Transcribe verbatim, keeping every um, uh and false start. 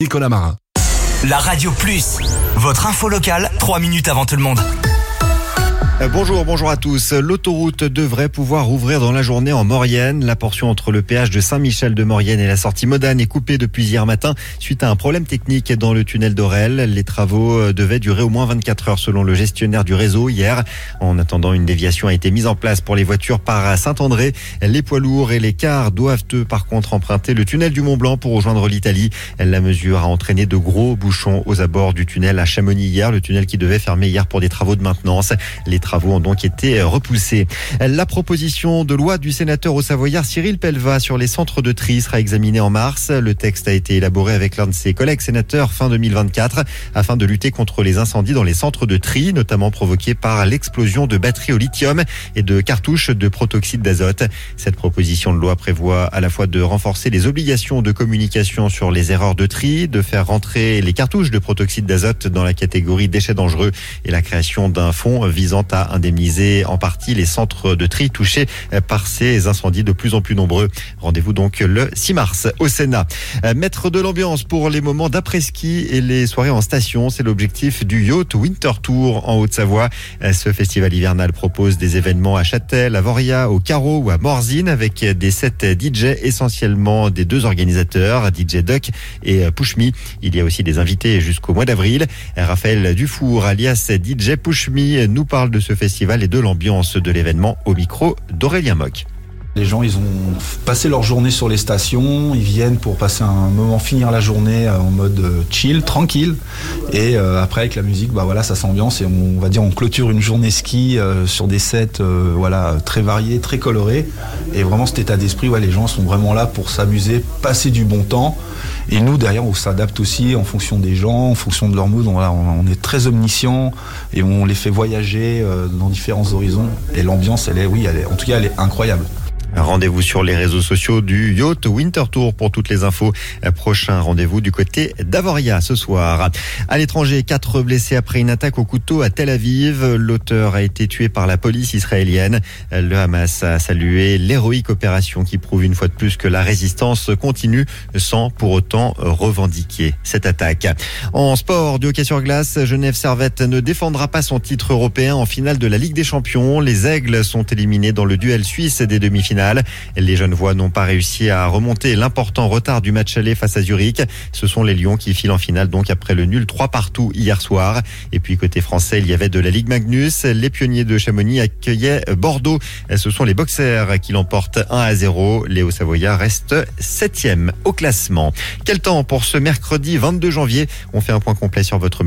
Nicolas Marin. La Radio Plus, votre info locale, trois minutes avant tout le monde. Bonjour, bonjour à tous. L'autoroute devrait pouvoir ouvrir dans la journée en Maurienne. La portion entre le péage de Saint-Michel de Maurienne et la sortie Modane est coupée depuis hier matin suite à un problème technique dans le tunnel d'Orel. Les travaux devaient durer au moins vingt-quatre heures selon le gestionnaire du réseau hier. En attendant, une déviation a été mise en place pour les voitures par Saint-André. Les poids lourds et les cars doivent eux par contre emprunter le tunnel du Mont-Blanc pour rejoindre l'Italie. La mesure a entraîné de gros bouchons aux abords du tunnel à Chamonix hier. Le tunnel qui devait fermer hier pour des travaux de maintenance. Les travaux ont donc été repoussés. La proposition de loi du sénateur au Savoyard Cyril Pellevat sur les centres de tri sera examinée en mars. Le texte a été élaboré avec l'un de ses collègues sénateurs fin deux mille vingt-quatre afin de lutter contre les incendies dans les centres de tri, notamment provoqués par l'explosion de batteries au lithium et de cartouches de protoxyde d'azote. Cette proposition de loi prévoit à la fois de renforcer les obligations de communication sur les erreurs de tri, de faire rentrer les cartouches de protoxyde d'azote dans la catégorie déchets dangereux et la création d'un fonds visant à indemniser en partie les centres de tri touchés par ces incendies de plus en plus nombreux. Rendez-vous donc le six mars au Sénat. Mettre de l'ambiance pour les moments d'après-ski et les soirées en station, c'est l'objectif du Yacht Winter Tour en Haute-Savoie. Ce festival hivernal propose des événements à Châtel, à Voria, au Carreau ou à Morzine avec des sets D J essentiellement des deux organisateurs, D J Duck et Push Me. Il y a aussi des invités jusqu'au mois d'avril. Raphaël Dufour, alias D J Push Me, nous parle de ce festival et de l'ambiance de l'événement au micro d'Aurélien Moc. Les gens, ils ont passé leur journée sur les stations, ils viennent pour passer un moment, finir la journée en mode chill, tranquille. Et euh, après, avec la musique, bah voilà, ça s'ambiance et on, on va dire, on clôture une journée ski euh, sur des sets, euh, voilà, très variés, très colorés. Et vraiment, cet état d'esprit, ouais, les gens sont vraiment là pour s'amuser, passer du bon temps. Et nous, derrière, on s'adapte aussi en fonction des gens, en fonction de leur mood. On, voilà, on est très omniscient et on les fait voyager euh, dans différents horizons. Et l'ambiance, elle est, oui, elle est, en tout cas, elle est incroyable. Rendez-vous sur les réseaux sociaux du Yacht Winter Tour pour toutes les infos. Prochain rendez-vous du côté d'Avoria ce soir. À l'étranger, quatre blessés après une attaque au couteau à Tel Aviv. L'auteur a été tué par la police israélienne. Le Hamas a salué l'héroïque opération qui prouve une fois de plus que la résistance continue sans pour autant revendiquer cette attaque. En sport, du hockey sur glace, Genève Servette ne défendra pas son titre européen en finale de la Ligue des Champions. Les Aigles sont éliminés dans le duel suisse des demi-finales. Les Genevois n'ont pas réussi à remonter l'important retard du match aller face à Zurich. Ce sont les Lions qui filent en finale donc après le nul trois partout hier soir. Et puis côté français, il y avait de la Ligue Magnus. Les pionniers de Chamonix accueillaient Bordeaux. Ce sont les Boxers qui l'emportent un à zéro. Les Hauts-Savoyards restent septième au classement. Quel temps pour ce mercredi vingt-deux janvier? On fait un point complet sur votre